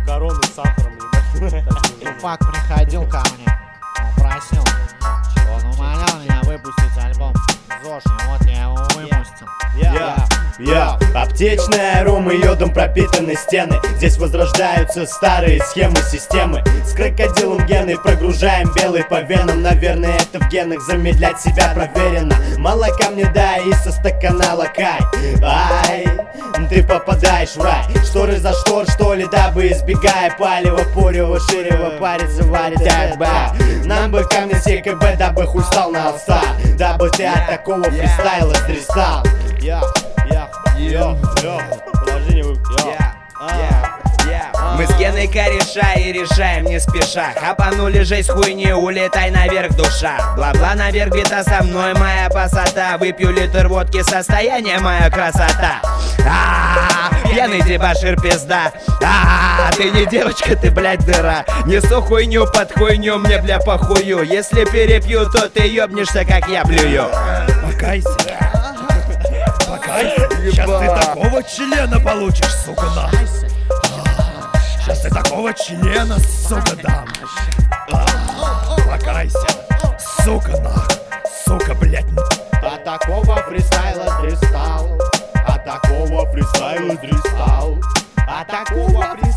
макароны с сахаром, ебать. Тупак приходил ко мне, он просил, он умолял меня выпустить альбом ЗОЖ, и вот я его выпустил. Аптечная рома, йодом пропитаны стены. Здесь возрождаются старые схемы системы. С крокодилом гены прогружаем белый по венам. Наверное, это в генах, замедлять себя проверено. Молока мне дай и со стакана лакай. Ай, ты попадаешь в рай. Шторы за штор, что ли, дабы избегая палева, порева, ширева, париться, варить, альба. Нам бы ко мне СКБ, дабы хуй стал на алста, дабы ты от такого фристайла стрестал. Подожди, не вы. Мы с Геной кореша и решаем не спеша. Хапанули жесть хуйни, улетай наверх, душа. Бла-бла наверх, бита со мной, моя басота. Выпью литр водки, состояние, моя красота. Пьяный дебошир пизда. Ты не девочка, ты, блядь, дыра. Несу хуйню под хуйню, мне, бля, похую. Если перепью, то ты ёбнешься, как я блюю. Покайся. Сейчас ты такого члена получишь, сука, на. Сейчас ты такого члена, сука, дам. Покайся, сука, на. Сука, блядь. От такого фристайла дристал. От такого фристайла дристал. От такого фристайла